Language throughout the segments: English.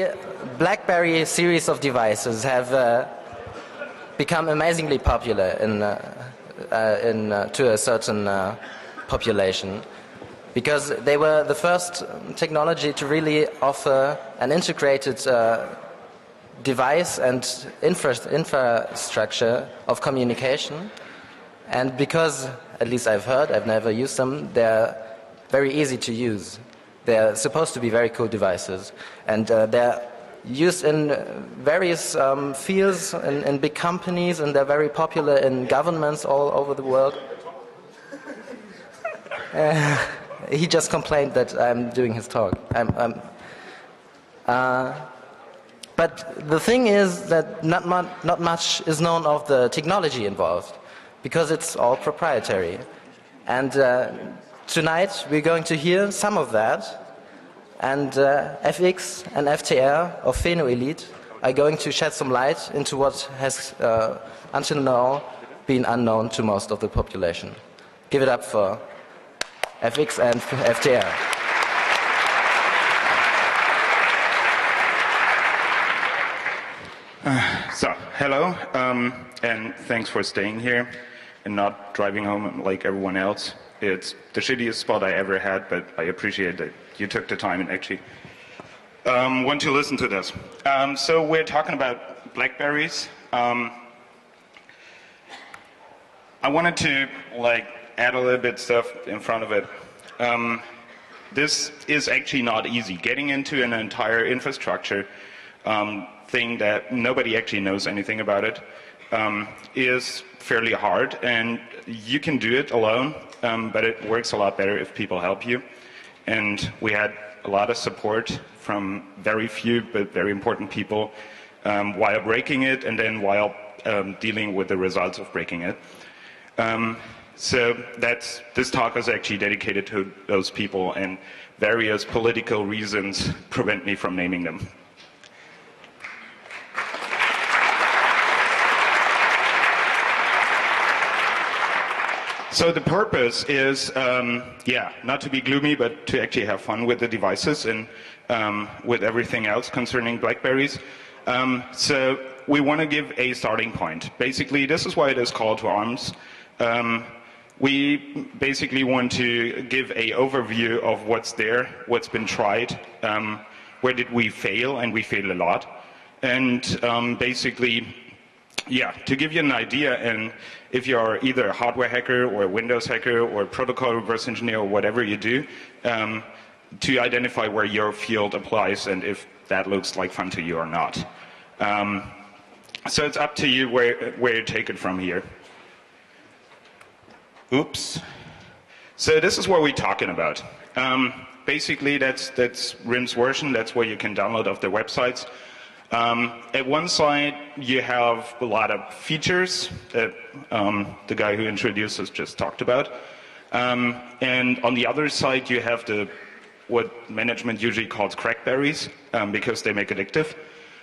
the BlackBerry series of devices have become amazingly popular to a certain population, because they were the first technology to really offer an integrated device and infrastructure of communication. And because, at least I've heard, I've never used them, they're very easy to use. They're supposed to be very cool devices. And they're used in various fields, in big companies, and they're very popular in governments all over the world. He just complained that I'm doing his talk. But the thing is that not much is known of the technology involved, because it's all proprietary. And tonight we're going to hear some of that. And FX and FTR of PhenoElite are going to shed some light into what has until now been unknown to most of the population. Give it up for FX and FTR. So, hello, and thanks for staying here and not driving home like everyone else. It's the shittiest spot I ever had, but I appreciate that you took the time and actually want to listen to this. So we're talking about BlackBerries. I wanted to add a little bit stuff in front of it. This is actually not easy. Getting into an entire infrastructure thing that nobody actually knows anything about it is fairly hard, and you can do it alone, but it works a lot better if people help you. And we had a lot of support from very few but very important people while breaking it, and then while dealing with the results of breaking it. So this talk is actually dedicated to those people, and various political reasons prevent me from naming them. So the purpose is, not to be gloomy, but to actually have fun with the devices and with everything else concerning BlackBerries. So we want to give a starting point. Basically, this is why it is called to arms. We basically want to give an overview of what's there, what's been tried, where did we fail, and we failed a lot. And basically, to give you an idea, and if you're either a hardware hacker or a Windows hacker or a protocol reverse engineer or whatever you do, to identify where your field applies and if that looks like fun to you or not. So it's up to you where you take it from here. Oops. So this is what we're talking about. Basically, that's RIM's version. That's what you can download off their websites. At one side, you have a lot of features that the guy who introduced us just talked about. And on the other side, you have what management usually calls crackberries, because they make addictive.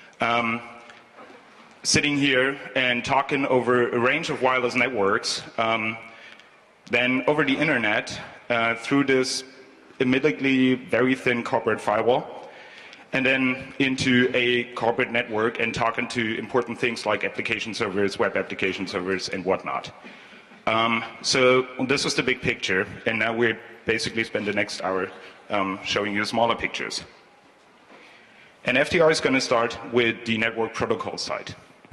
Sitting here and talking over a range of wireless networks, then over the internet, through this admittedly very thin corporate firewall, and then into a corporate network and talking to important things like application servers, web application servers, and whatnot. So this was the big picture, and now we're basically spend the next hour showing you smaller pictures. And FTR is going to start with the network protocol side.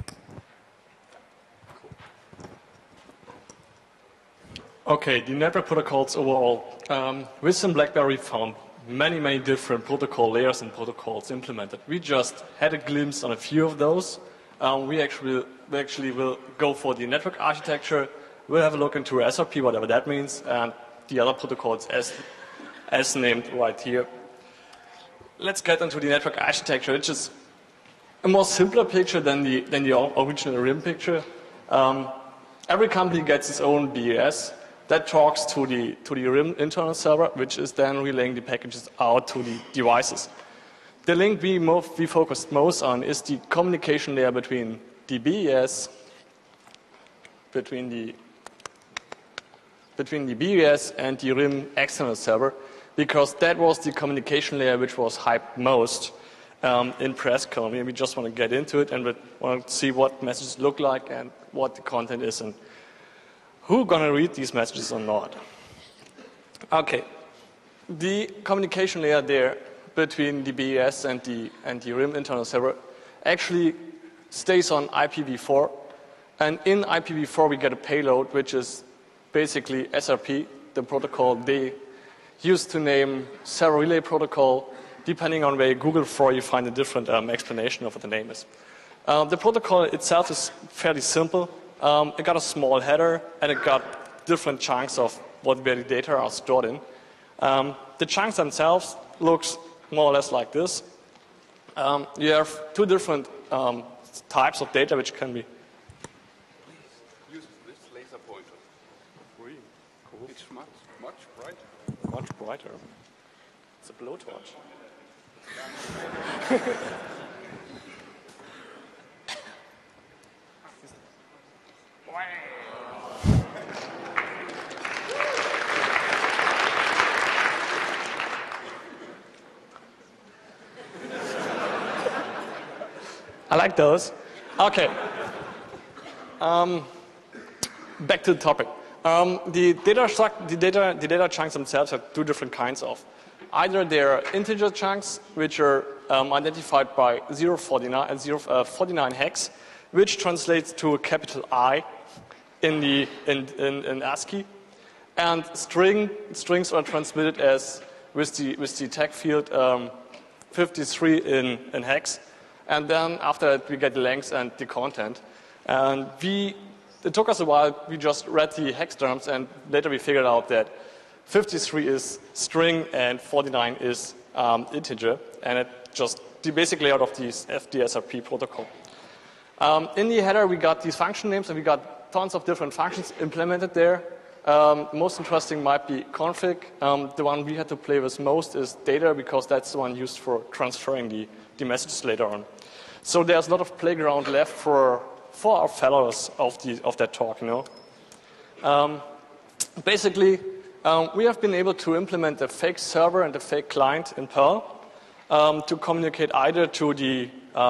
Okay, the network protocols overall. Within BlackBerry found many different protocol layers and protocols implemented. We just had a glimpse on a few of those. We actually will go for the network architecture. We'll have a look into SRP, whatever that means, and the other protocols as named right here. Let's get into the network architecture, which is a more simpler picture than the original RIM picture. Every company gets its own BES that talks to the RIM internal server, which is then relaying the packages out to the devices. The link we focused most on is the communication layer between the BES, between the BES and the RIM external server, because that was the communication layer which was hyped most. in Prescom. We just want to get into it and we want to see what messages look like and what the content is and who's going to read these messages or not. Okay, the communication layer there between the BES and the RIM internal server actually stays on IPv4, and in IPv4 we get a payload which is basically SRP, the protocol they use to name server relay protocol. Depending on where you Google for, you find a different explanation of what the name is. The protocol itself is fairly simple. It got a small header and it got different chunks of where the data are stored in. The chunks themselves looks more or less like this. You have two different types of data which can be. Use this laser pointer. Really cool. It's much brighter. Much brighter. It's a blowtorch. I like those. Okay. Back to the topic. The data chunks themselves have two different kinds of. Either they're integer chunks, which are identified by 049 and 049 hex, which translates to a capital I in ASCII, and strings are transmitted as with the tag field 53 in hex, and then after that we get the length and the content. And it took us a while. We just read the hex terms, and later we figured out that 53 is string and 49 is integer, and it just the basic layout of the FDSRP protocol. In the header, we got these function names, and we got tons of different functions implemented there. Most interesting might be config. The one we had to play with most is data, because that's the one used for transferring the messages later on. So there's a lot of playground left for our fellows of that talk, you know. Basically, we have been able to implement a fake server and a fake client in Perl to communicate either to the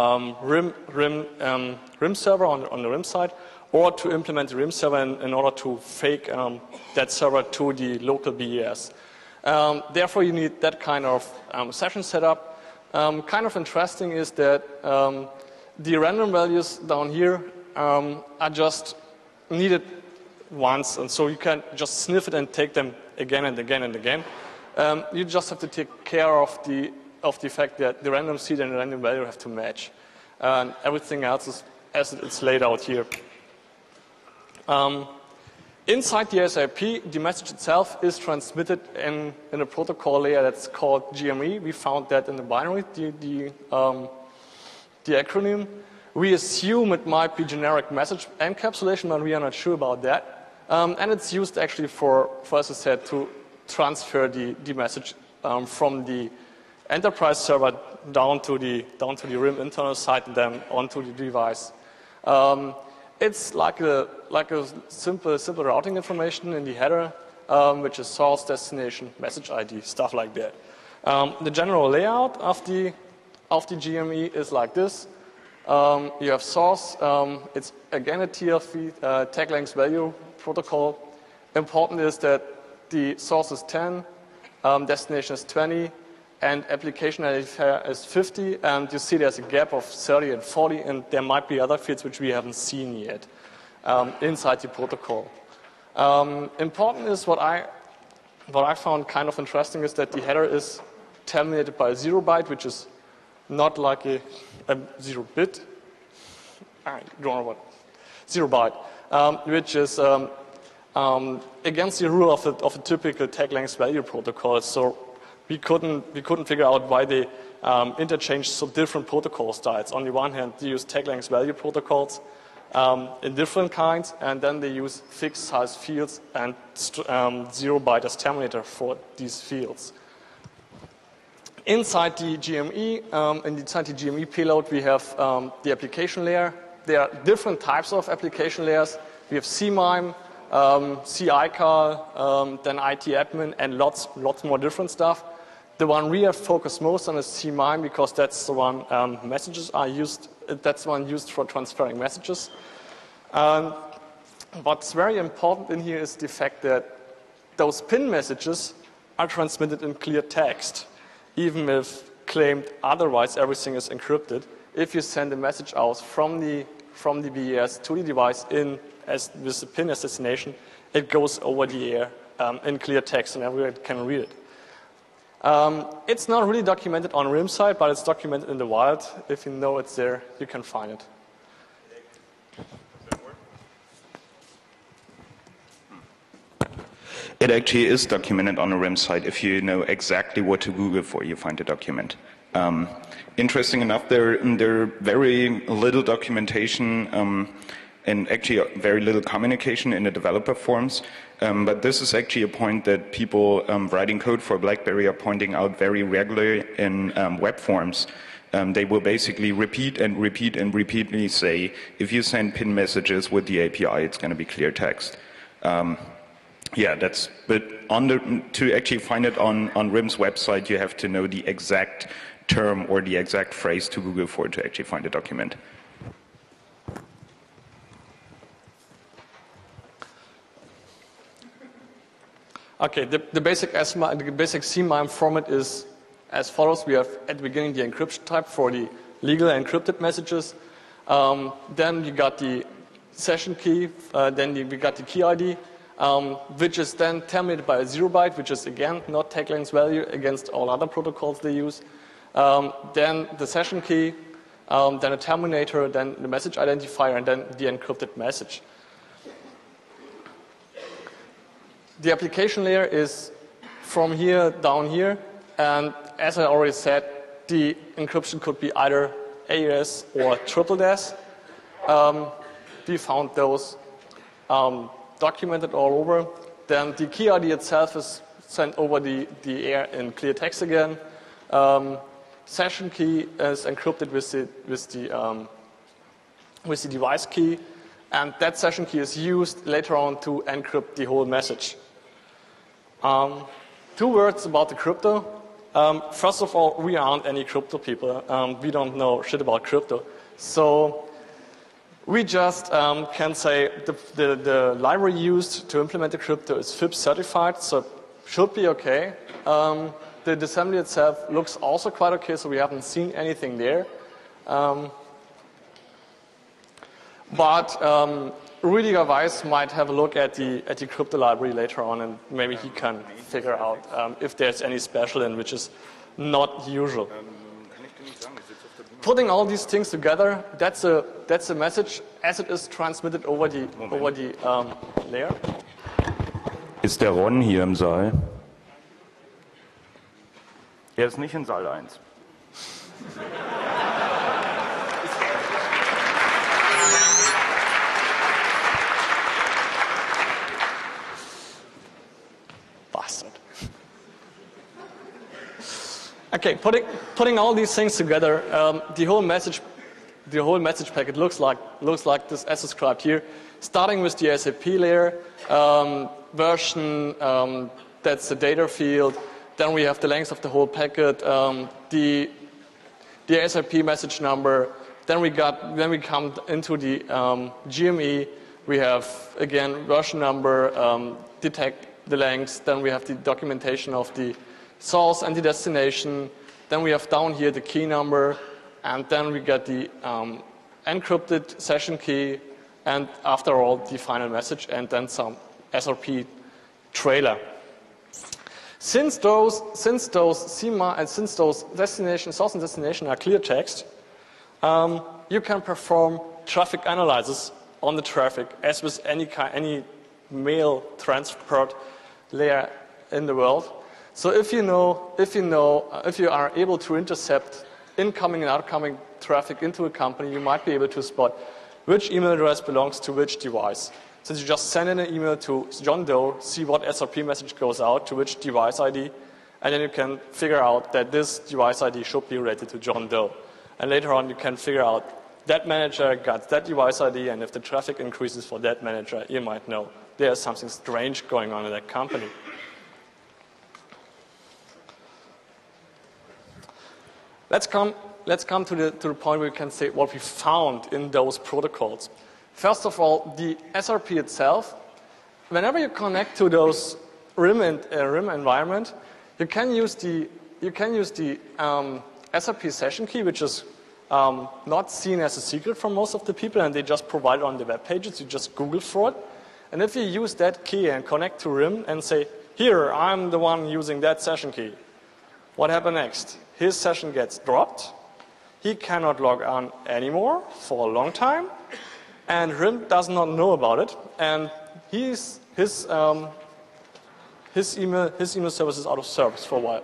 RIM server on the RIM side, or to implement the RIM server in order to fake that server to the local BES. Therefore, you need that kind of session setup. Kind of interesting is that the random values down here are just needed once, and so you can just sniff it and take them again and again and again. You just have to take care of the fact that the random seed and the random value have to match, and everything else is as it's laid out here. Inside the SRP, the message itself is transmitted in a protocol layer that's called GME. We found that in the binary, the acronym. We assume it might be generic message encapsulation, but we are not sure about that. And it's used actually for, as I said, to transfer the message from the enterprise server down to the RIM internal side and then onto the device. It's like a simple routing information in the header, which is source, destination, message ID, stuff like that. The general layout of the GME is like this. You have source. It's again a TLV, tag length value protocol. Important is that the source is 10, destination is 20, and application identifier is 50. And you see there's a gap of 30 and 40, and there might be other fields which we haven't seen yet inside the protocol. Important is what I found kind of interesting is that the header is terminated by a 0 byte, which is not like a 0 bit. I don't know what 0 byte, which is against the rule of a typical tag length value protocol. So we couldn't figure out why they interchanged so different protocol styles. On the one hand, they use tag length value protocols in different kinds, and then they use fixed size fields and 0 byte as terminator for these fields. Inside the GME, inside the GME payload, we have the application layer. There are different types of application layers. We have CMIME, CICAL, then IT admin, and lots more different stuff. The one we have focused most on is CMIME because that's the one messages are used. That's the one used for transferring messages. What's very important in here is the fact that those PIN messages are transmitted in clear text, even if claimed otherwise everything is encrypted. If you send a message out from the BES to the device with the PIN as destination, it goes over the air in clear text and everyone can read it. It's not really documented on RIM side, but it's documented in the wild. If you know it's there, you can find it. It actually is documented on a RIM site. If you know exactly what to Google for, you find the document. Interesting enough, there very little documentation and actually very little communication in the developer forums. But this is actually a point that people writing code for BlackBerry are pointing out very regularly in web forums. They will basically repeat and repeat and repeatedly say, if you send PIN messages with the API, it's going to be clear text. Yeah, but to actually find it on RIM's website, you have to know the exact term or the exact phrase to Google for to actually find the document. Okay, the basic CMIME format is as follows. We have at the beginning the encryption type for the legal encrypted messages. Then you got the session key, then we got the key ID, which is then terminated by a 0 byte, which is again not tag length value against all other protocols they use. Then the session key, then a terminator, then the message identifier, and then the encrypted message. The application layer is from here down here, and as I already said, the encryption could be either AES or TripleDES. We found those documented all over. Then the key ID itself is sent over the air in clear text again. Session key is encrypted with the device key, and that session key is used later on to encrypt the whole message. 2 words about the crypto. First of all, we aren't any crypto people. We don't know shit about crypto. So we just can say the library used to implement the crypto is FIPS certified, so should be okay. The assembly itself looks also quite okay, so we haven't seen anything there. But Rüdiger Weiss might have a look at the crypto library later on, and maybe he can figure out if there's any special in which is not usual. Putting all these things together, that's a message as it is transmitted over the layer. Ist der Ron hier im Saal? Ist nicht in Saal 1. Bastard. Okay, putting all these things together, the whole message packet looks like this as described here. Starting with the SAP layer, version, that's the data field. Then we have the length of the whole packet, the SAP message number. Then we come into the GME. We have again version number, detect the length. Then we have the documentation of the source and the destination. Then we have down here the key number, and then we get the encrypted session key, and after all the final message, and then some SRP trailer. Since those CMA and since those source and destination are clear text, you can perform traffic analysis on the traffic as with any mail transport layer in the world. So if you are able to intercept incoming and outgoing traffic into a company, you might be able to spot which email address belongs to which device. Since you just send in an email to John Doe, see what SRP message goes out to which device ID, and then you can figure out that this device ID should be related to John Doe. And later on, you can figure out that manager got that device ID, and if the traffic increases for that manager, you might know there's something strange going on in that company. Let's come to the point where we can say what we found in those protocols. First of all, the SRP itself, whenever you connect to those RIM environment, you can use the SRP session key, which is not seen as a secret from most of the people, and they just provide it on the web pages. You just Google for it. And if you use that key and connect to RIM and say, here, I'm the one using that session key, what happens next? His session gets dropped. He cannot log on anymore for a long time, and RIM does not know about it, and his email service is out of service for a while.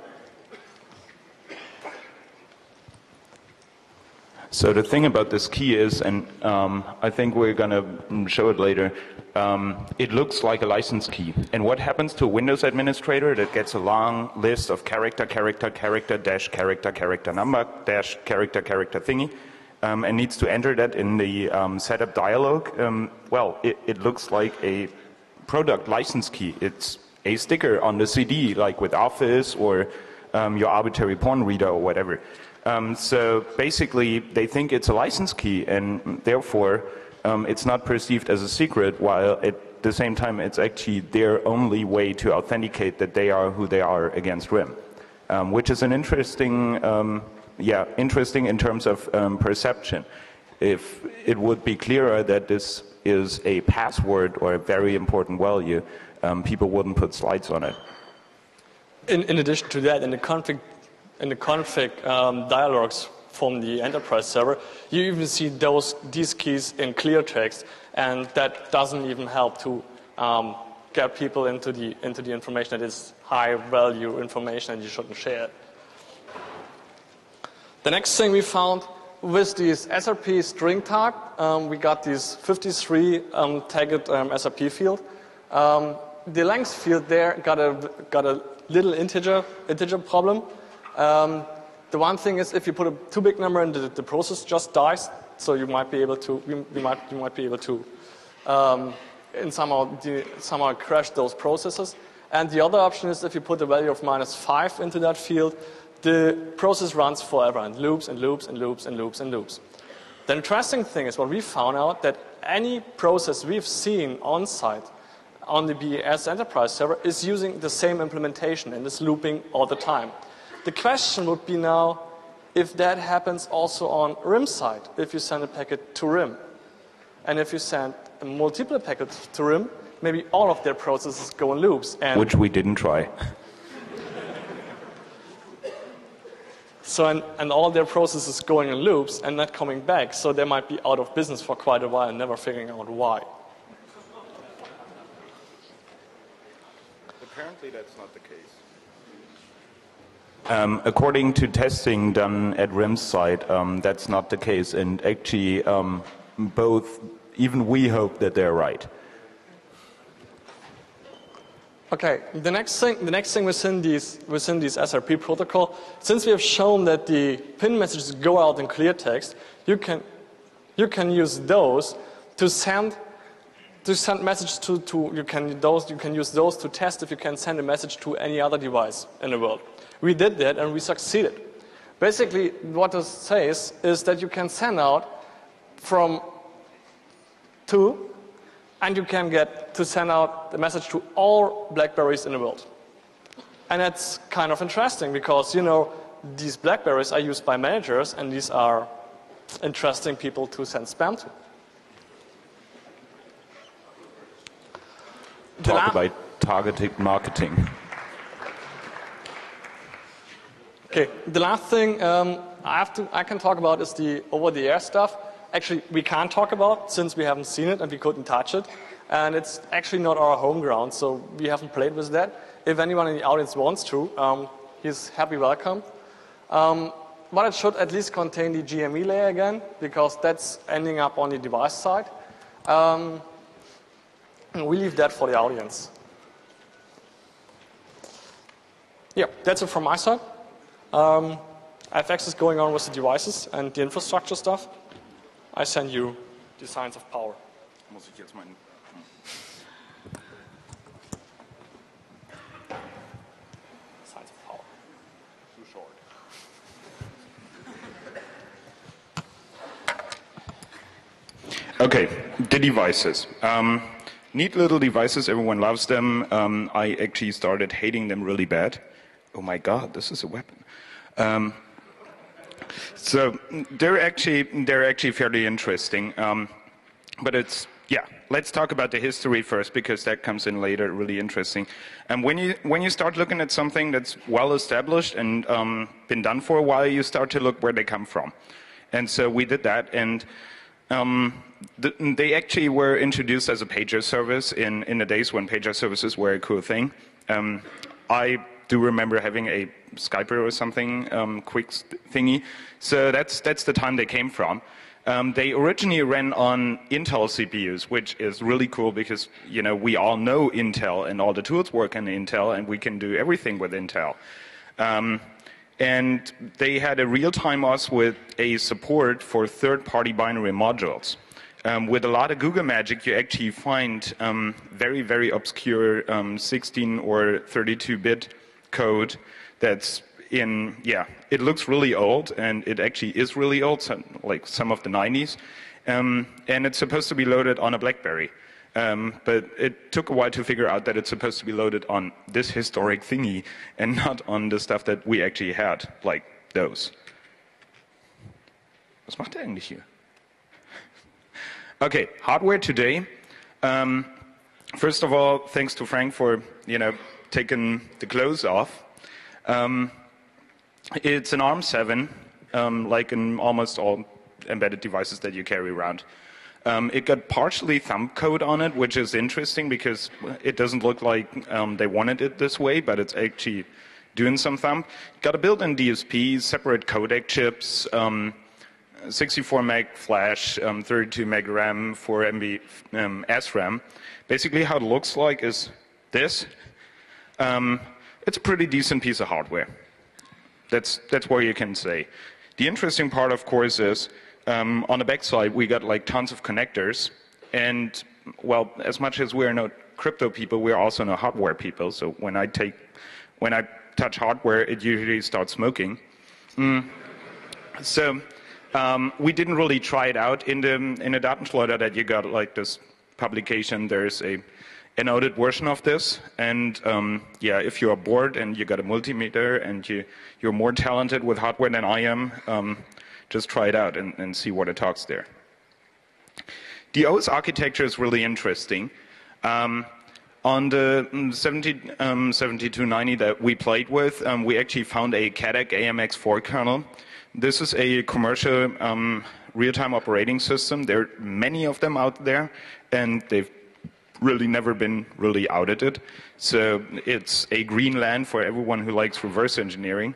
So the thing about this key is, and I think we're going to show it later, it looks like a license key. And what happens to a Windows administrator that gets a long list of character, dash character number, dash character thingy, and needs to enter that in the setup dialog? Well, it looks like a product license key. It's a sticker on the CD, like with Office or your arbitrary porn reader or whatever. So basically, they think it's a license key, and therefore it's not perceived as a secret, while at the same time it's actually their only way to authenticate that they are who they are against RIM, which is an interesting, interesting in terms of perception. If it would be clearer that this is a password or a very important value, people wouldn't put slides on it. In addition to that, in the config dialogues from the enterprise server, you even see these keys in clear text, and that doesn't even help to get people into the information that is high value information and you shouldn't share it. The next thing we found with this SRP string tag, we got this 53 tagged SRP field. The length field there got a little integer problem. The one thing is, if you put a too big number in, the process just dies. So you might be able to, and somehow crash those processes. And the other option is, if you put a value of -5 into that field, the process runs forever and loops and loops and loops and loops and loops. The interesting thing is, what we found out, that any process we've seen on site on the BES enterprise server is using the same implementation and is looping all the time. The question would be now, if that happens also on RIM side, if you send a packet to RIM. And if you send a multiple packets to RIM, maybe all of their processes go in loops. And which we didn't try. So, and all their processes going in loops and not coming back. So they might be out of business for quite a while and never figuring out why. Apparently that's not the case. According to testing done at RIM's side, that's not the case, and actually even we hope that they're right. Okay, the next thing within this SRP protocol, since we have shown that the pin messages go out in clear text, you can use those to send messages you can use those to test if you can send a message to any other device in the world. We did that and we succeeded. Basically, what this says is that you can send out from 2, and you can get to send out the message to all BlackBerries in the world. And that's kind of interesting because, these BlackBerries are used by managers, and these are interesting people to send spam to. Talk about targeted marketing. Okay, the last thing I can talk about is the over-the-air stuff. Actually, we can't talk about since we haven't seen it and we couldn't touch it. And it's actually not our home ground, so we haven't played with that. If anyone in the audience wants to, he's happy welcome. But it should at least contain the GME layer again, because that's ending up on the device side. We leave that for the audience. Yeah, that's it from my side. FX is going on with the devices and the infrastructure stuff. I send you the science of power. Muss ich jetzt meinen Science of power. too short. Okay, the devices. Neat little devices, everyone loves them. I actually started hating them really bad. Oh my god, this is a weapon. So they're actually fairly interesting. But it's, yeah, let's talk about the history first, because that comes in later, really interesting. And when you start looking at something that's well established and been done for a while, you start to look where they come from. And so we did that, and they actually were introduced as a pager service in the days when pager services were a cool thing. I do remember having a Skyper or something, quick thingy. So that's the time they came from. They originally ran on Intel CPUs, which is really cool because, you know, we all know Intel and all the tools work on Intel and we can do everything with Intel. And they had a real-time OS with a support for third-party binary modules. With a lot of Google magic, you actually find very, very obscure 16 or 32-bit code that's in, yeah, it looks really old, and it actually is really old, like some of the 90s. And it's supposed to be loaded on a BlackBerry. But it took a while to figure out that it's supposed to be loaded on this historic thingy and not on the stuff that we actually had, like those. Was macht er eigentlich hier? Okay, hardware today. First of all, thanks to Frank for, you know, taking the clothes off. It's an ARM7, like in almost all embedded devices that you carry around. It got partially thumb code on it, which is interesting because it doesn't look like they wanted it this way, but it's actually doing some thumb. Got a built-in DSP, separate codec chips, 64 meg flash, 32 meg RAM, 4 MB SRAM. Basically how it looks like is this. It's a pretty decent piece of hardware. That's what you can say. The interesting part, of course, is on the backside we got like tons of connectors, and well, as much as we're not crypto people, we're also not hardware people. So when I touch hardware, it usually starts smoking. So we didn't really try it out in the Datenschleuder that you got, like this publication. There's an audit version of this, and yeah, if you are bored and you got a multimeter and you're more talented with hardware than I am, just try it out and see what it talks there. The OS architecture is really interesting. On the 7290 that we played with, we actually found a CADEC AMX4 kernel. This is a commercial real-time operating system. There are many of them out there, and they've really never been really audited. So it's a green land for everyone who likes reverse engineering.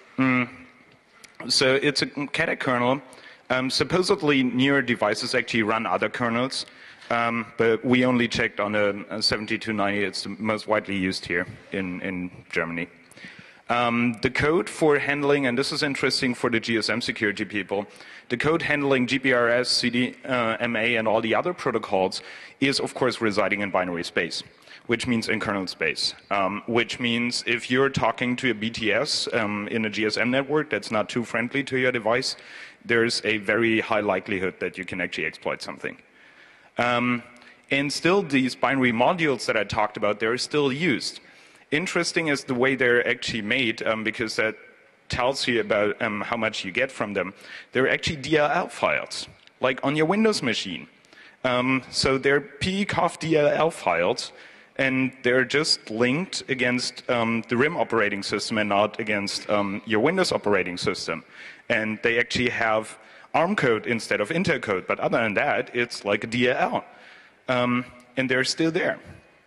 So it's a CADEC kernel. Supposedly newer devices actually run other kernels, but we only checked on a 7290. It's the most widely used here in Germany. The code for handling, and this is interesting for the GSM security people, the code handling GPRS, CDMA, and all the other protocols is, of course, residing in binary space, which means in kernel space, which means if you're talking to a BTS in a GSM network that's not too friendly to your device, there's a very high likelihood that you can actually exploit something. And still, these binary modules that I talked about, they're still used. Interesting is the way they're actually made, because that tells you about how much you get from them. They're actually DLL files, like on your Windows machine. So they're PECOF DLL files, and they're just linked against the RIM operating system and not against your Windows operating system. And they actually have ARM code instead of Intel code, but other than that, it's like a DLL. And they're still there.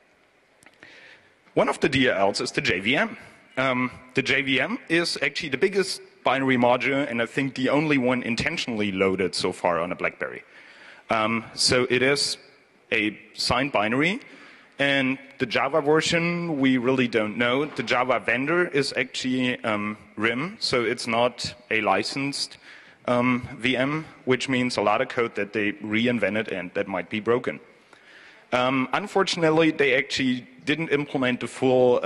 One of the DLLs is the JVM. The JVM is actually the biggest binary module, and I think the only one intentionally loaded so far on a BlackBerry. So it is a signed binary, and the Java version we really don't know. The Java vendor is actually RIM, so it's not a licensed VM, which means a lot of code that they reinvented and that might be broken. Unfortunately, they actually didn't implement the full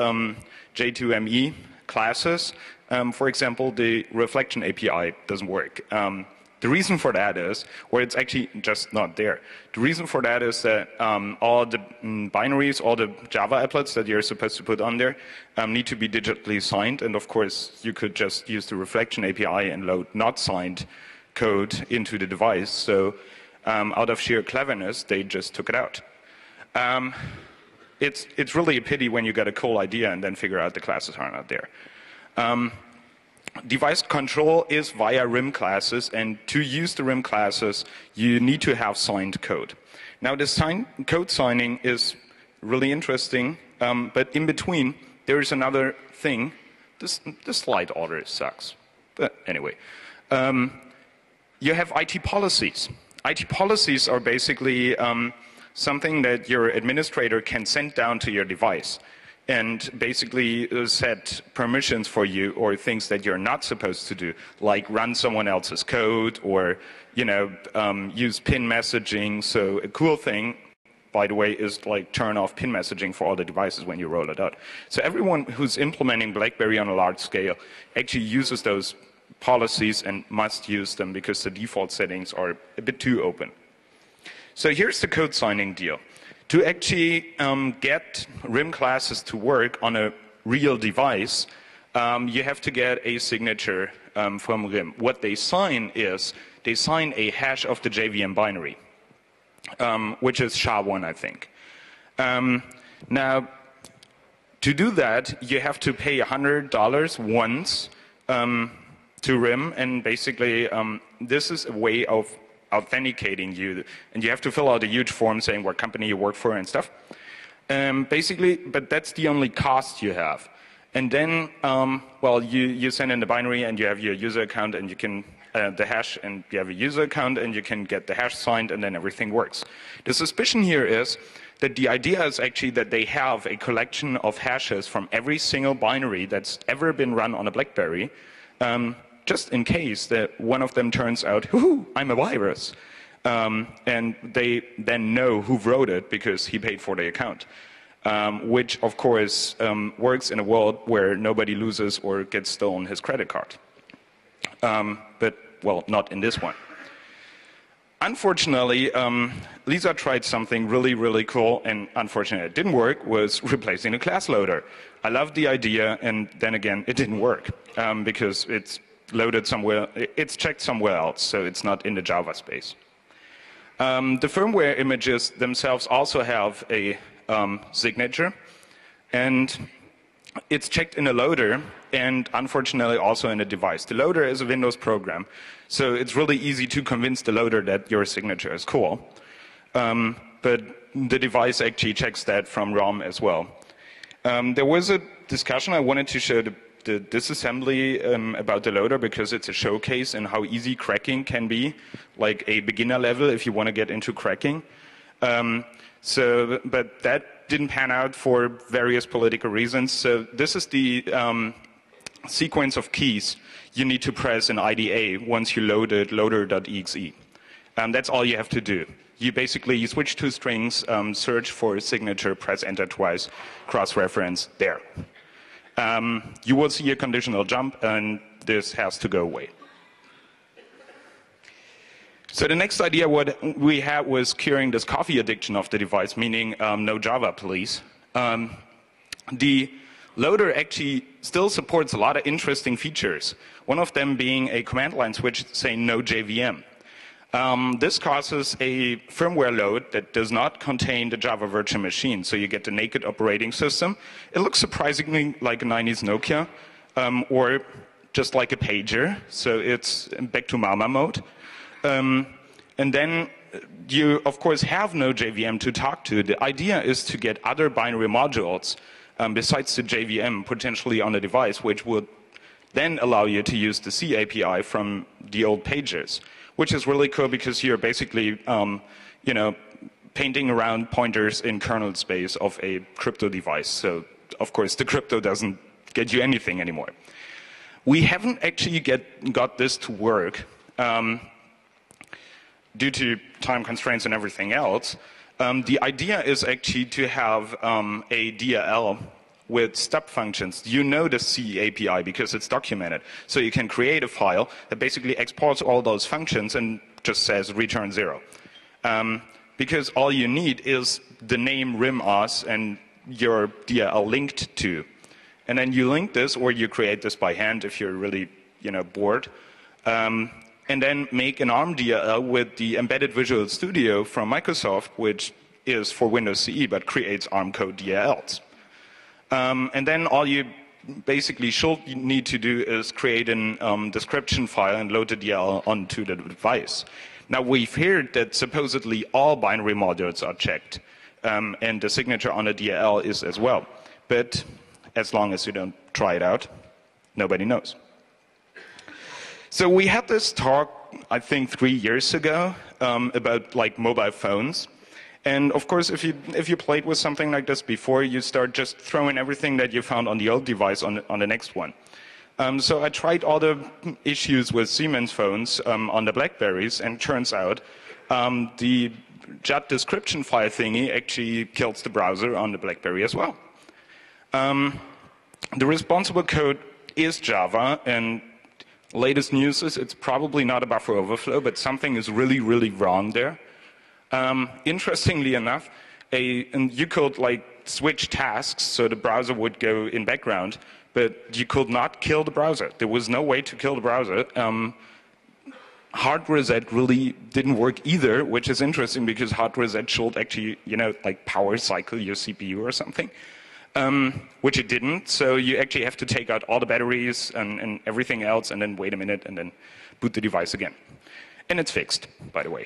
J2ME classes. For example, the reflection API doesn't work. The reason for that is, or it's actually just not there. The reason for that is that all the binaries, all the Java applets that you're supposed to put on there need to be digitally signed. And of course, you could just use the Reflection API and load not signed code into the device. So out of sheer cleverness, they just took it out. It's really a pity when you get a cool idea and then figure out the classes are not there. Device control is via RIM classes, and to use the RIM classes, you need to have signed code. Now, this code signing is really interesting, but in between, there is another thing. This slide order sucks. But anyway, you have IT policies. IT policies are basically something that your administrator can send down to your device and basically set permissions for you or things that you're not supposed to do, like run someone else's code or, use pin messaging. So a cool thing, by the way, is like turn off pin messaging for all the devices when you roll it out. So everyone who's implementing BlackBerry on a large scale actually uses those policies and must use them because the default settings are a bit too open. So here's the code signing deal. To actually get RIM classes to work on a real device, you have to get a signature from RIM. What they sign is, they sign a hash of the JVM binary, which is SHA-1, I think. Now, to do that, you have to pay $100 once to RIM, and basically this is a way of authenticating you, and you have to fill out a huge form saying what company you work for and stuff. Basically, but that's the only cost you have. And then, well, you send in the binary and you have your user account and you can, the hash, and you have a user account and you can get the hash signed and then everything works. The suspicion here is that the idea is actually that they have a collection of hashes from every single binary that's ever been run on a BlackBerry, just in case that one of them turns out, hoo-hoo, I'm a virus. And they then know who wrote it because he paid for the account, which, of course, works in a world where nobody loses or gets stolen his credit card. But, well, not in this one. Unfortunately, Lisa tried something really, really cool, and unfortunately it didn't work, was replacing a class loader. I loved the idea, and then again, it didn't work because it's loaded somewhere, it's checked somewhere else, so it's not in the Java space. The firmware images themselves also have a signature, and it's checked in a loader, and unfortunately also in a device. The loader is a Windows program, so it's really easy to convince the loader that your signature is cool. But the device actually checks that from ROM as well. There was a discussion. I wanted to show the disassembly about the loader because it's a showcase in how easy cracking can be, like a beginner level if you want to get into cracking. But that didn't pan out for various political reasons. So this is the sequence of keys you need to press in IDA once you loaded loader.exe. That's all you have to do. You basically switch two strings, search for a signature, press enter twice, cross-reference, there. You will see a conditional jump, and this has to go away. So the next idea what we had was curing this coffee addiction of the device, meaning no Java, please. The loader actually still supports a lot of interesting features, one of them being a command line switch saying no JVM. This causes a firmware load that does not contain the Java virtual machine, so you get the naked operating system. It looks surprisingly like a 90s Nokia, or just like a pager, so it's back to Mama mode. And then you, of course, have no JVM to talk to. The idea is to get other binary modules besides the JVM potentially on the device, which would then allow you to use the C API from the old pagers, which is really cool because you're basically, painting around pointers in kernel space of a crypto device. So, of course, the crypto doesn't get you anything anymore. We haven't actually got this to work due to time constraints and everything else. The idea is actually to have a DLL with stub functions, you know the C API because it's documented. So you can create a file that basically exports all those functions and just says return 0. Because all you need is the name rimos and your DLL linked to. And then you link this, or you create this by hand if you're really bored. And then make an ARM DLL with the embedded Visual Studio from Microsoft, which is for Windows CE but creates ARM code DLLs. And then all you basically should need to do is create a description file and load the DLL onto the device. Now, we've heard that supposedly all binary modules are checked, and the signature on the DLL is as well. But as long as you don't try it out, nobody knows. So we had this talk, I think, 3 years ago about mobile phones. And of course, if you played with something like this before, you start just throwing everything that you found on the old device on the next one. So I tried all the issues with Siemens phones on the BlackBerries, and turns out the JUT description file thingy actually kills the browser on the BlackBerry as well. The responsible code is Java, and latest news is it's probably not a buffer overflow, but something is really, really wrong there. Interestingly enough, you could switch tasks so the browser would go in background, but you could not kill the browser. There was no way to kill the browser. Hard reset really didn't work either, which is interesting because hard reset should actually, power cycle your CPU or something, which it didn't. So you actually have to take out all the batteries and everything else, and then wait a minute and then boot the device again. And it's fixed, by the way.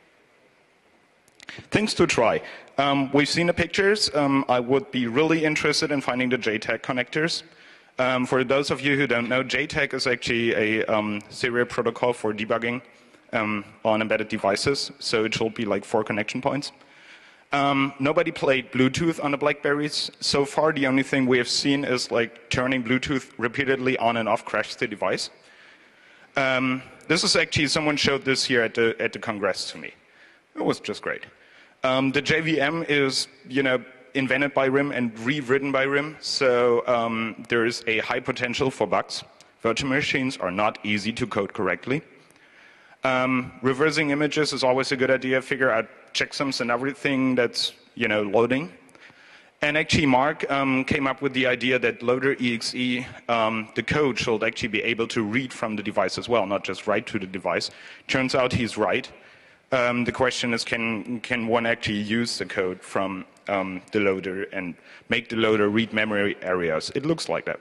Things to try. We've seen the pictures. I would be really interested in finding the JTAG connectors. For those of you who don't know, JTAG is actually a serial protocol for debugging on embedded devices. So it should be 4 connection points. Nobody played Bluetooth on the BlackBerries. So far, the only thing we have seen is turning Bluetooth repeatedly on and off crashes the device. This is actually, someone showed this here at the Congress to me. It was just great. The JVM is, invented by RIM and rewritten by RIM, so there is a high potential for bugs. Virtual machines are not easy to code correctly. Reversing images is always a good idea. Figure out checksums and everything that's, loading. And actually, Mark came up with the idea that loader.exe, the code should actually be able to read from the device as well, not just write to the device. Turns out he's right. The question is, can one actually use the code from the loader and make the loader read memory areas? It looks like that.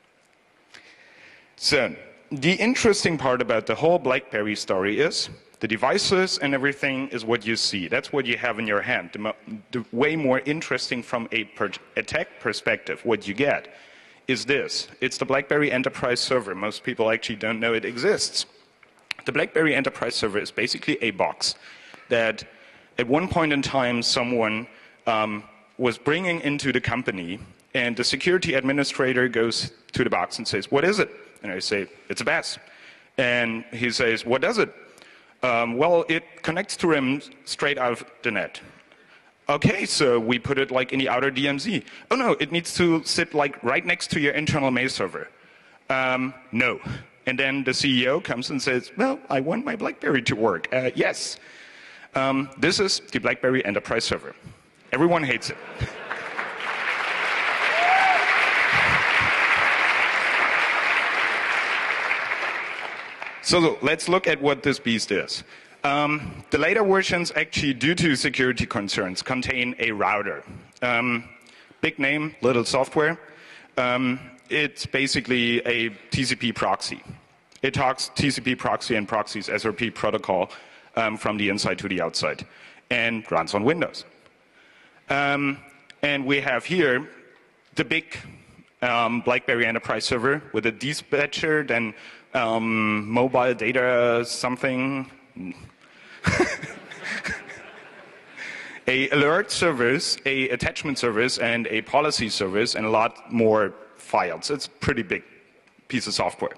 So the interesting part about the whole BlackBerry story is the devices and everything is what you see. That's what you have in your hand. The way more interesting from a tech perspective, what you get, is this. It's the BlackBerry Enterprise Server. Most people actually don't know it exists. The BlackBerry Enterprise Server is basically a box that at one point in time someone was bringing into the company, and the security administrator goes to the box and says, "What is it?" And I say, "It's a BAS." And he says, "What does it?" "Well, it connects to RIM straight out of the net." "Okay, so we put it in the outer DMZ." "Oh no, it needs to sit right next to your internal mail server." "No." And then the CEO comes and says, "Well, I want my BlackBerry to work." Yes. This is the BlackBerry Enterprise Server. Everyone hates it. So let's look at what this beast is. The later versions actually, due to security concerns, contain a router. Big name, little software. It's basically a TCP proxy. It talks TCP proxy and proxies SRP protocol from the inside to the outside, and runs on Windows. And we have here the big BlackBerry Enterprise Server with a dispatcher, then mobile data something, a alert service, a attachment service, and a policy service, and a lot more files. It's a pretty big piece of software.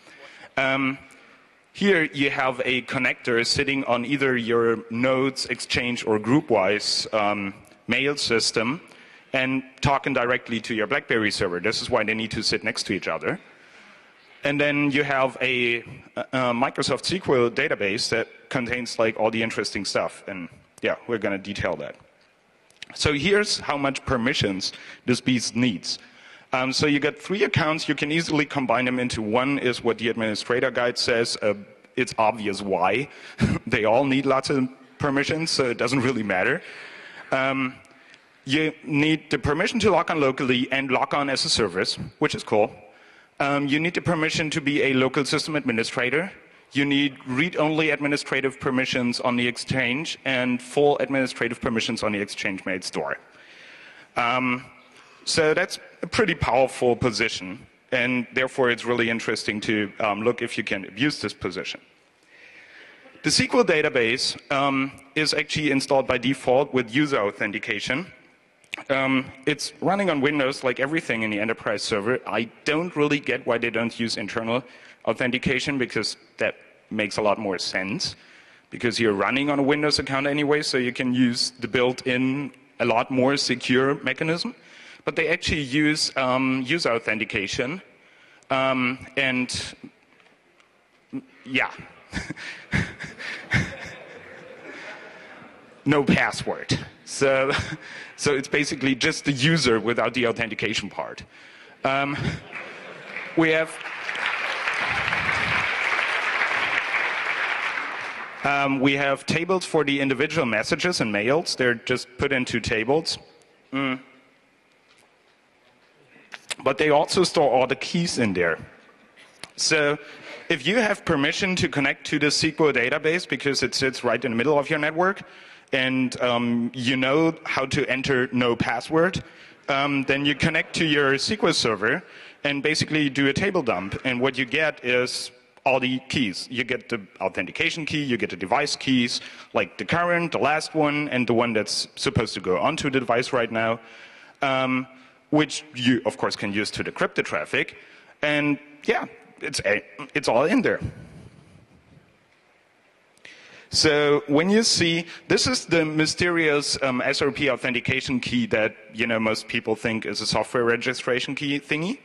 Here you have a connector sitting on either your nodes, Exchange, or GroupWise mail system, and talking directly to your BlackBerry server. This is why they need to sit next to each other. And then you have a Microsoft SQL database that contains like all the interesting stuff. And yeah, we're going to detail that. So here's how much permissions this beast needs. So you get 3 accounts. You can easily combine them into one, is what the administrator guide says. It's obvious why. They all need lots of permissions, so it doesn't really matter. You need the permission to log on locally and log on as a service, which is cool. You need the permission to be a local system administrator. You need read-only administrative permissions on the Exchange and full administrative permissions on the Exchange-made store. So that's a pretty powerful position, and therefore it's really interesting to look if you can abuse this position. The SQL database is actually installed by default with user authentication. It's running on Windows like everything in the enterprise server. I don't really get why they don't use internal authentication, because that makes a lot more sense, because you're running on a Windows account anyway, so you can use the built-in, a lot more secure mechanism. But they actually use user authentication, and yeah. No password. So it's basically just the user without the authentication part. We have tables for the individual messages and mails. They're just put into tables. But they also store all the keys in there. So if you have permission to connect to the SQL database because it sits right in the middle of your network, and you know how to enter no password, then you connect to your SQL server and basically do a table dump. And what you get is all the keys. You get the authentication key, you get the device keys, like the current, the last one, and the one that's supposed to go onto the device right now, which you, of course, can use to decrypt the traffic. And yeah, it's all in there. So when you see, this is the mysterious SRP authentication key that most people think is a software registration key thingy.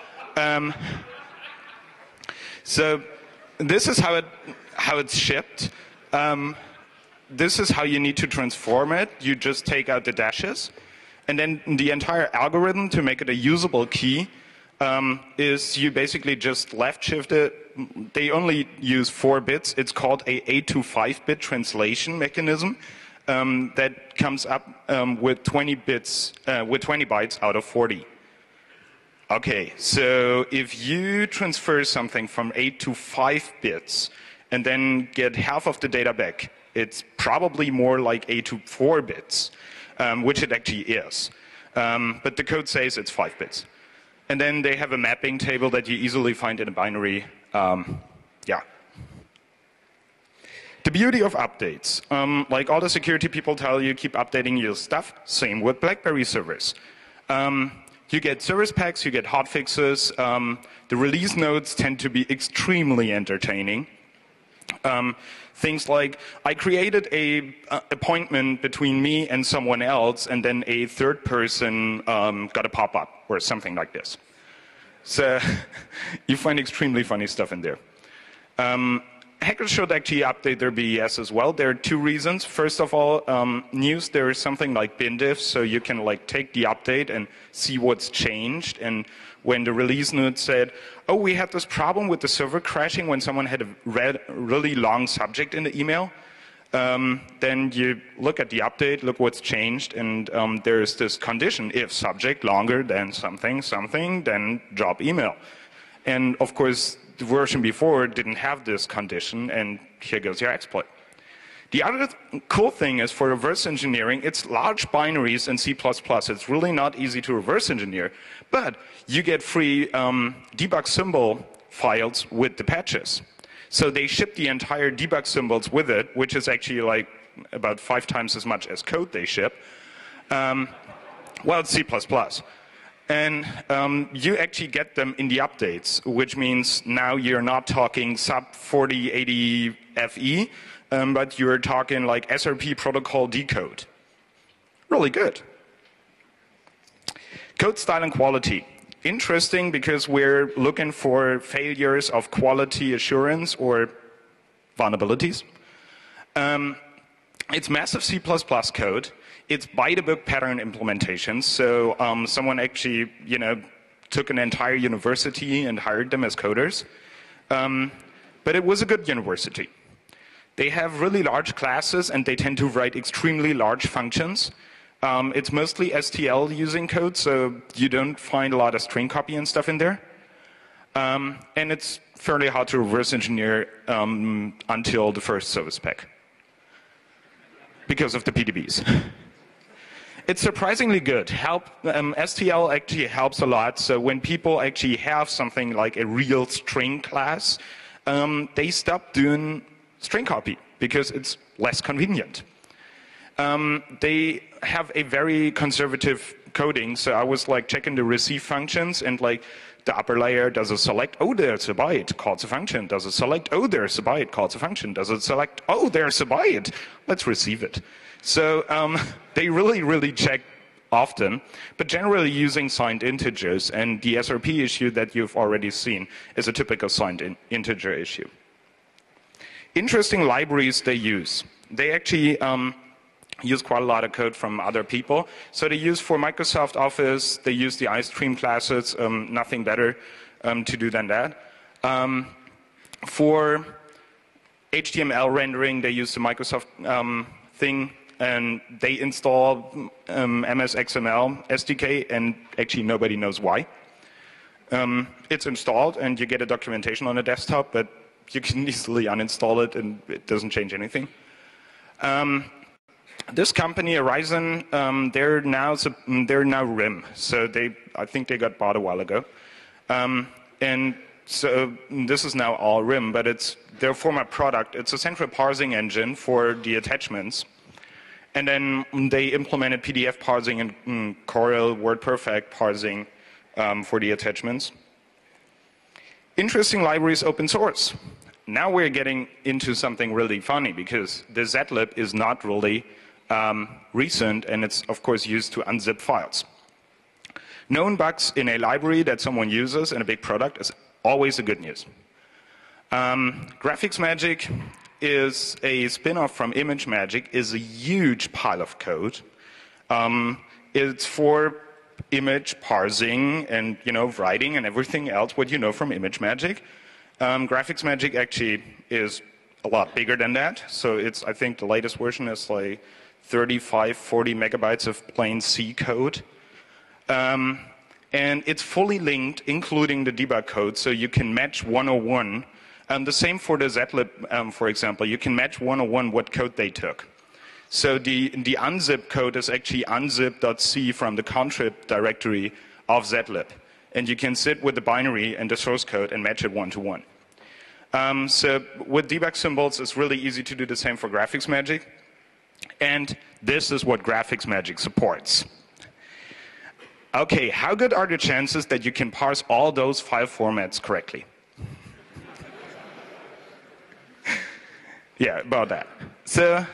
So this is how it's shipped. This is how you need to transform it. You just take out the dashes, and then the entire algorithm to make it a usable key is you basically just left shift it. They only use 4 bits. It's called a 8 to 5-bit translation mechanism that comes up with 20 bits, with 20 bytes out of 40. Okay, so if you transfer something from 8 to 5 bits and then get half of the data back, it's probably more like 8 to 4 bits, which it actually is. But the code says it's 5 bits. And then they have a mapping table that you easily find in a binary. Yeah. The beauty of updates. Like all the security people tell you, keep updating your stuff. Same with BlackBerry servers. You get service packs, you get hotfixes. The release notes tend to be extremely entertaining. Things like, I created a appointment between me and someone else, and then a third person got a pop-up, or something like this. So you find extremely funny stuff in there. Hackers should actually update their BES as well. There are 2 reasons. First of all, news, there is something like bindiff, so you can take the update and see what's changed. And when the release note said, oh, we had this problem with the server crashing when someone had read a really long subject in the email, then you look at the update, look what's changed, and there's this condition, if subject longer than something, then drop email. And of course, the version before didn't have this condition, and here goes your exploit. The other cool thing is for reverse engineering, it's large binaries in C++. It's really not easy to reverse engineer, but you get free debug symbol files with the patches. So they ship the entire debug symbols with it, which is actually about 5 times as much as code they ship. Well, it's C++. And you actually get them in the updates, which means now you're not talking sub 4080 FE, but you're talking like SRP protocol decode. Really good. Code style and quality. Interesting because we're looking for failures of quality assurance or vulnerabilities. It's massive C++ code. It's by-the-book pattern implementation. So someone actually, took an entire university and hired them as coders. But it was a good university. They have really large classes, and they tend to write extremely large functions. It's mostly STL using code, so you don't find a lot of string copy and stuff in there. And it's fairly hard to reverse engineer until the first service pack because of the PDBs. It's surprisingly good. STL actually helps a lot. So when people actually have something like a real string class, they stop doing string copy because it's less convenient. They have a very conservative coding. So I was like checking the receive functions and like the upper layer, does it select, oh, there's a byte, calls a function. Does it select, oh, there's a byte, calls a function. Does it select, oh, there's a byte, let's receive it. So they really check often, but generally using signed integers. And the SRP issue that you've already seen is a typical signed integer issue. Interesting libraries they use. They actually use quite a lot of code from other people. So they use for Microsoft Office, they use the iStream classes, nothing better to do than that. For HTML rendering, they use the Microsoft thing, and they install MS XML SDK, and actually nobody knows why. It's installed, and you get a documentation on a desktop, but you can easily uninstall it, and it doesn't change anything. This company, Horizon, they're now RIM, so I think they got bought a while ago, and so this is now all RIM, but it's their former product. It's a central parsing engine for the attachments, and then they implemented PDF parsing and Corel WordPerfect parsing for the attachments. Interesting libraries, open source. Now we're getting into something really funny because the zlib is not really recent, and it's of course used to unzip files. Known bugs in a library that someone uses in a big product is always a good news. GraphicsMagick is a spin-off from ImageMagick, is a huge pile of code. It's for image parsing and writing and everything else what you know from ImageMagick. GraphicsMagick actually is a lot bigger than that. So I think the latest version is like 35, 40 megabytes of plain C code. And it's fully linked, including the debug code, so you can match 101. The same for the zlib, for example. You can match 101 what code they took. So the unzip code is actually unzip.c from the contrib directory of zlib. And you can sit with the binary and the source code and match it one-to-one. So with debug symbols, it's really easy to do the same for GraphicsMagick. And this is what GraphicsMagick supports. Okay, how good are the chances that you can parse all those file formats correctly? Yeah, about that. So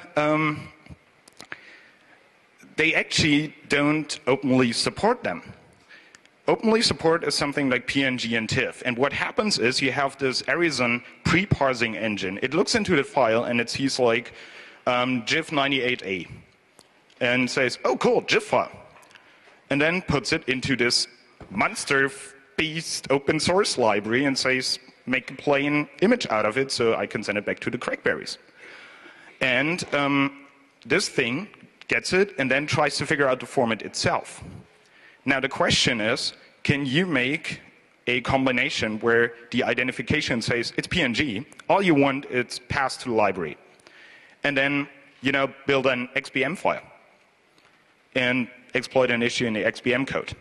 they actually don't openly support them. Openly support is something like PNG and TIFF. And what happens is you have this Arizon pre-parsing engine. It looks into the file and it sees like GIF98A and says, oh, cool, GIF file. And then puts it into this monster beast open source library and says, make a plain image out of it so I can send it back to the crackberries. And this thing gets it and then tries to figure out the format itself. Now the question is, can you make a combination where the identification says it's PNG, all you want is passed to the library, and then build an XBM file and exploit an issue in the XBM code.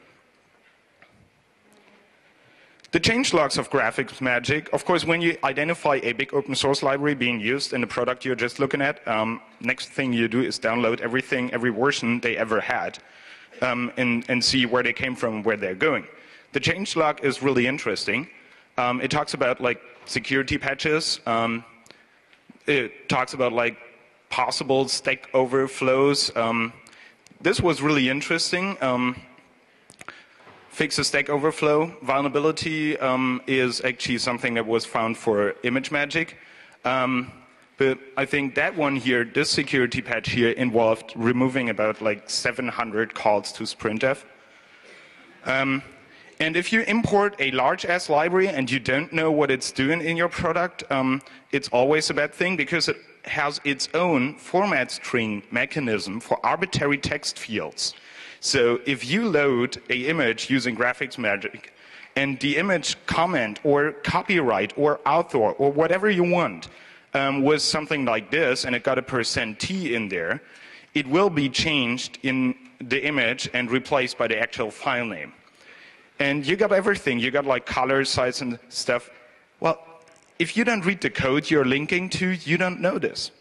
The changelogs of GraphicsMagick, of course, when you identify a big open source library being used in the product you're just looking at, next thing you do is download everything, every version they ever had, and see where they came from, where they're going. The changelog is really interesting. It talks about like security patches. It talks about like possible stack overflows. This was really interesting. fix a Stack Overflow vulnerability is actually something that was found for ImageMagick. But I think that one here, this security patch here, involved removing about like 700 calls to sprintf. And if you import a large-ass library and you don't know what it's doing in your product, it's always a bad thing because it has its own format string mechanism for arbitrary text fields. So if you load an image using GraphicsMagick and the image comment or copyright or author or whatever you want was something like this and it got a %t in there, it will be changed in the image and replaced by the actual file name. And you got everything. You got like color, size, and stuff. Well, if you don't read the code you're linking to, you don't know this.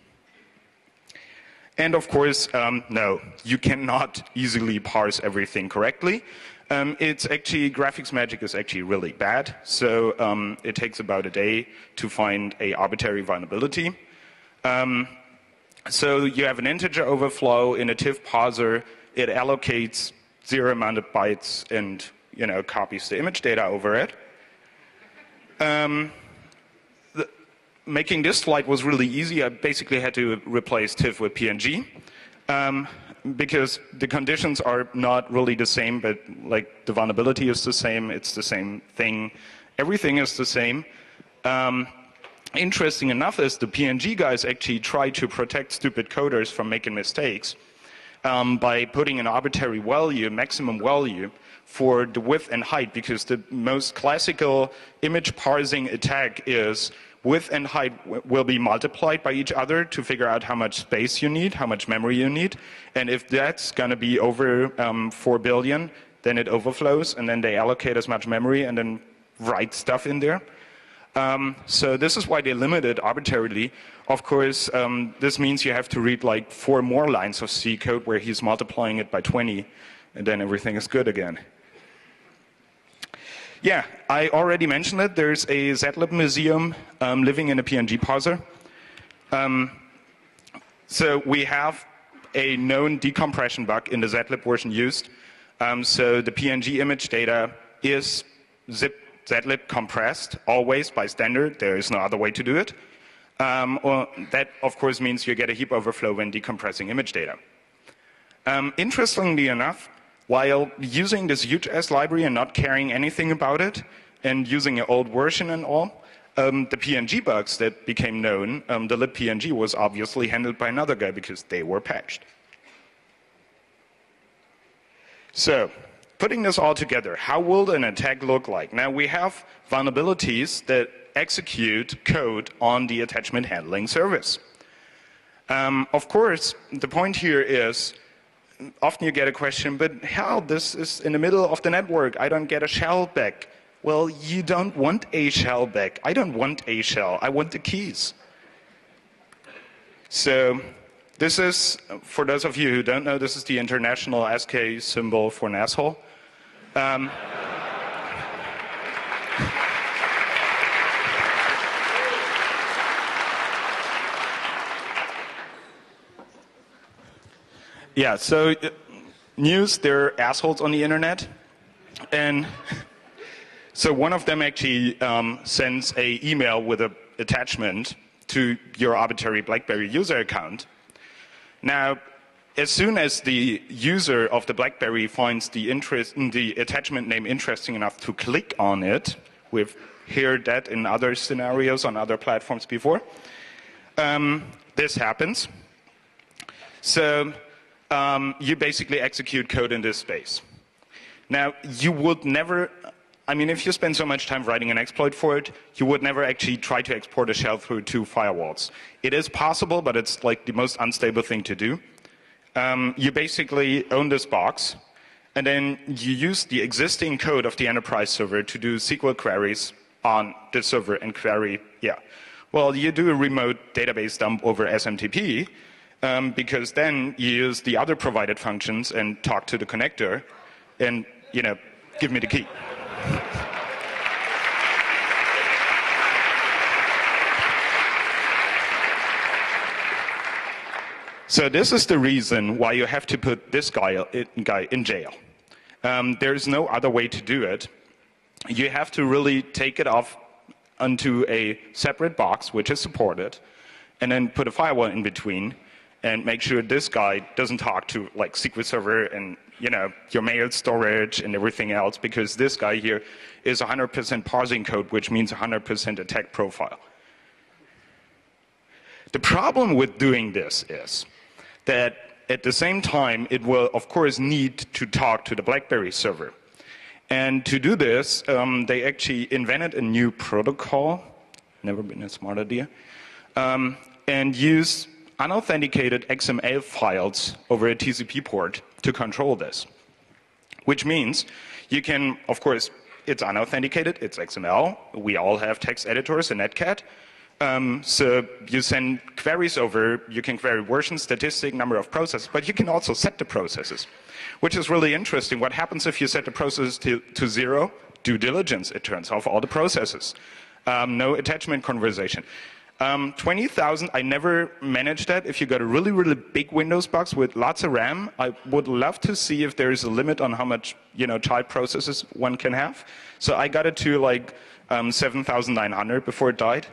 And of course, no, you cannot easily parse everything correctly. It's actually, GraphicsMagick is actually really bad. So it takes about a day to find a arbitrary vulnerability. So you have an integer overflow in a TIFF parser. It allocates 0 amount of bytes and copies the image data over it. Making this slide was really easy. I basically had to replace TIFF with PNG because the conditions are not really the same, but like the vulnerability is the same. It's the same thing. Everything is the same. Interesting enough is the PNG guys actually try to protect stupid coders from making mistakes by putting an arbitrary value, maximum value, for the width and height, because the most classical image parsing attack is width and height will be multiplied by each other to figure out how much space you need, how much memory you need. And if that's going to be over 4 billion, then it overflows, and then they allocate as much memory and then write stuff in there. So this is why they limit it arbitrarily. Of course, this means you have to read like 4 more lines of C code where he's multiplying it by 20, and then everything is good again. Yeah, I already mentioned it. There's a zlib museum living in a PNG parser. So we have a known decompression bug in the zlib version used. So the PNG image data is zlib compressed always by standard. There is no other way to do it. That, of course, means you get a heap overflow when decompressing image data. Interestingly enough, while using this huge-ass library and not caring anything about it, and using an old version and all, the PNG bugs that became known, the libpng was obviously handled by another guy because they were patched. So, putting this all together, how will an attack look like? Now, we have vulnerabilities that execute code on the attachment handling service. Of course, the point here is, often you get a question, but how? This is in the middle of the network. I don't get a shell back. Well, you don't want a shell back. I don't want a shell. I want the keys. So this is, for those of you who don't know, this is the international SK symbol for an asshole. Yeah, so news, there are assholes on the internet. And so one of them actually sends an email with an attachment to your arbitrary BlackBerry user account. Now, as soon as the user of the BlackBerry finds the attachment name interesting enough to click on it, we've heard that in other scenarios on other platforms before, this happens. So you basically execute code in this space. Now, you would never, I mean, if you spend so much time writing an exploit for it, you would never actually try to export a shell through 2 firewalls. It is possible, but it's like the most unstable thing to do. You basically own this box, and then you use the existing code of the enterprise server to do SQL queries on the server and query, yeah. Well, you do a remote database dump over SMTP, because then you use the other provided functions and talk to the connector and, give me the key. So this is the reason why you have to put this guy in jail. There's no other way to do it. You have to really take it off onto a separate box, which is supported, and then put a firewall in between, and make sure this guy doesn't talk to like SQL Server and your mail storage and everything else, because this guy here is 100% parsing code, which means 100% attack profile. The problem with doing this is that at the same time, it will, of course, need to talk to the BlackBerry server. And to do this, they actually invented a new protocol, never been a smart idea, and use unauthenticated XML files over a TCP port to control this. Which means you can, of course, it's unauthenticated, it's XML. We all have text editors in Netcat. So you send queries over, you can query version, statistic, number of processes, but you can also set the processes, which is really interesting. What happens if you set the process to 0? Due diligence, it turns off all the processes. No attachment conversation. 20,000, I never managed that. If you got a really, really big Windows box with lots of RAM, I would love to see if there is a limit on how much, child processes one can have. So I got it to like 7,900 before it died.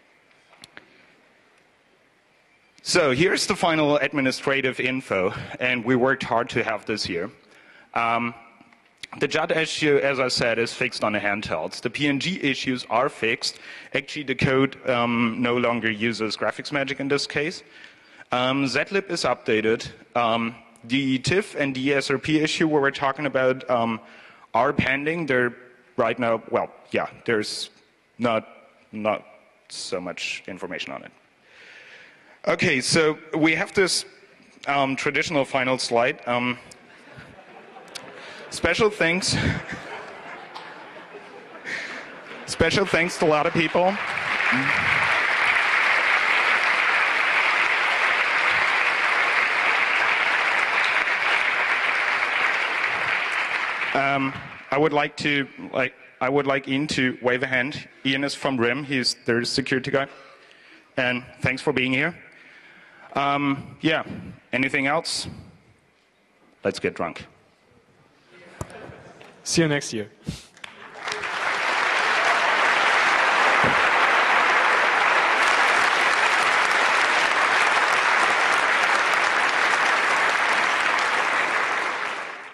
So here's the final administrative info, and we worked hard to have this here. The JUD issue, as I said, is fixed on the handhelds. The PNG issues are fixed. Actually, the code no longer uses graphics magic in this case. zlib is updated. The TIFF and the SRP issue we were talking about are pending. They're right now, well, yeah, there's not so much information on it. Okay, so we have this traditional final slide. Special thanks. Special thanks to a lot of people. I would like Ian to wave a hand. Ian is from RIM. He's the security guy. And thanks for being here. Yeah. Anything else? Let's get drunk. See you next year.